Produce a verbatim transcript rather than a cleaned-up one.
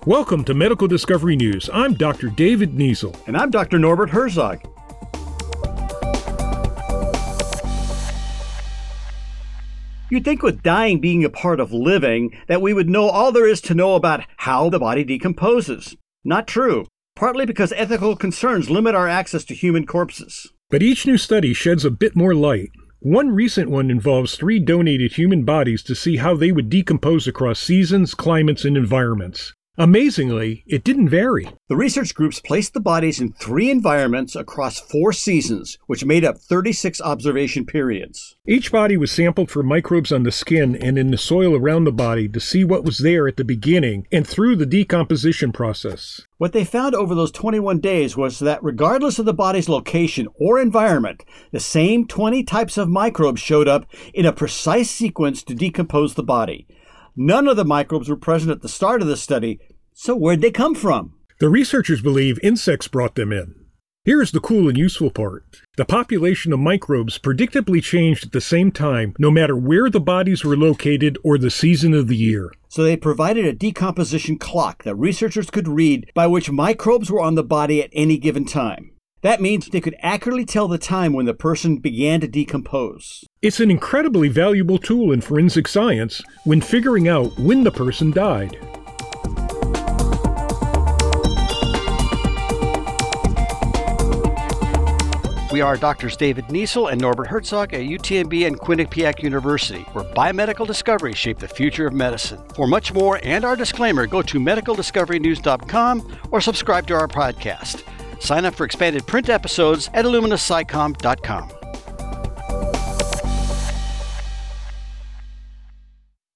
Welcome to Medical Discovery News. I'm Doctor David Niesel. And I'm Doctor Norbert Herzog. You'd think with dying being a part of living that we would know all there is to know about how the body decomposes. Not true, partly because ethical concerns limit our access to human corpses. But each new study sheds a bit more light. One recent one involves three donated human bodies to see how they would decompose across seasons, climates, and environments. Amazingly, it didn't vary. The research groups placed the bodies in three environments across four seasons, which made up thirty-six observation periods. Each body was sampled for microbes on the skin and in the soil around the body to see what was there at the beginning and through the decomposition process. What they found over those twenty-one days was that regardless of the body's location or environment, the same twenty types of microbes showed up in a precise sequence to decompose the body. None of the microbes were present at the start of the study, so where'd they come from? The researchers believe insects brought them in. Here is the cool and useful part. The population of microbes predictably changed at the same time, no matter where the bodies were located or the season of the year. So they provided a decomposition clock that researchers could read by which microbes were on the body at any given time. That means they could accurately tell the time when the person began to decompose. It's an incredibly valuable tool in forensic science when figuring out when the person died. We are Doctors David Niesel and Norbert Herzog at U T M B and Quinnipiac University, where biomedical discoveries shape the future of medicine. For much more and our disclaimer, go to medical discovery news dot com or subscribe to our podcast. Sign up for expanded print episodes at illumina sci com dot com.